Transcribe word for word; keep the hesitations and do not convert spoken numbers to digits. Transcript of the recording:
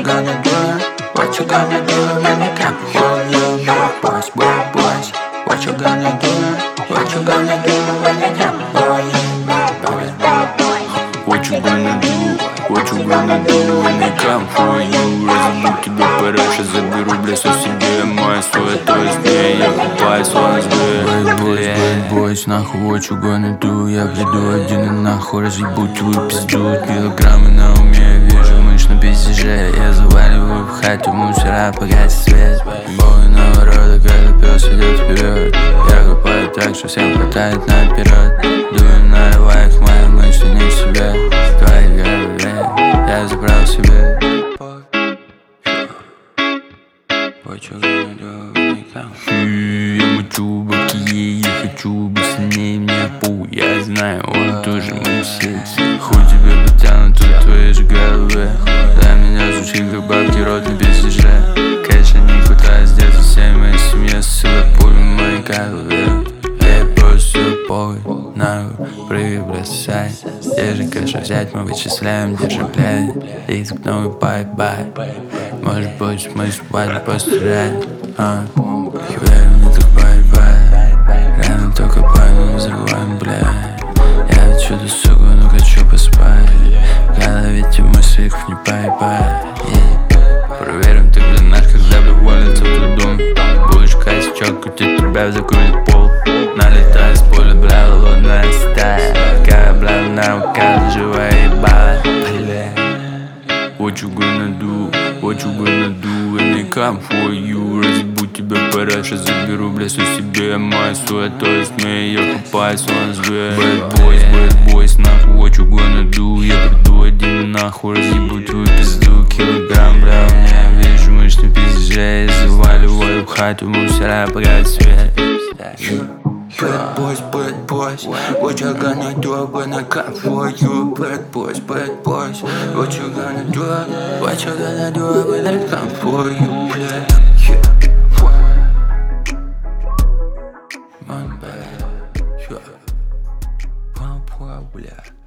gonna do? What you gonna do when I come for you? Bad boys, bad boys. What you gonna do? What you gonna do when I come for you? Bad boys, bad boys. What you gonna do? What you gonna do when I come for you? Разобью тебя пораньше, заберу, бля, все себе. Мой свой, то есть мне, я купаюсь, он сбей. Bad boys, bad boys, нахуй, what you gonna do? Я приду один и нахуй разъебу твою пизду. Килограммы на уме, вижу мышь на пиздеже. Я заваливаю в хату мусора, погасит свет. Бой народа, когда пес идет вперед. Я купаю так, что всем хватает наперед. Дую на рываях, моя мысль не в себе. В твоей голове я забрал себе. What you gonna do when you come? Я мочу бабки ей, я хочу быть с ней, мне пу. Я знаю, он тоже мой сердце. Хоть тебе потянут в твоей же голове. Для меня звучит как бабки рот на пиздеже. Кэша не хватает с детства, всей моей семье ссыла пулю в моей голове. Я просто похуй, нахуй, прыгай, бросай. Держи кэша взять, мы вычисляем, держи, блядь. И за мной бай-бай. Может быть смысл падать пострелять, а? Хвилин не так бай-бай. Рано только пойму, взрываем, блядь. Я отсюда, сука, ну хочу поспать. В голове те мысли, их не бай-бай. Проверим, ты, блин, наш, когда бля уволится в трудом. Будешь косячок, крутить тебя, закрутит пол. Налетай с поля, бля, лунная стая. Какая, бля, наука, живая ебала. What you gonna do? What you gonna do when I come for you? Разъебу тебя пораньше, заберу, бля, все себе. Мой свой, то есть мне, я купаюсь, он сбей. Bad boys, bad boys, нахуй, what you gonna do? Я приду один нахуй, разъебу твою пизду. Килограмм, бля, у меня вижу мышь на пиздеже. Я заваливаю в хату мусора, погасит свет. Bad boys, bad boys. What you gonna do when I come for you? Bad boys, bad boys. What you gonna do? What you gonna do when I come for you? Yeah. Man, bad. Yeah. Пам-пам, бля.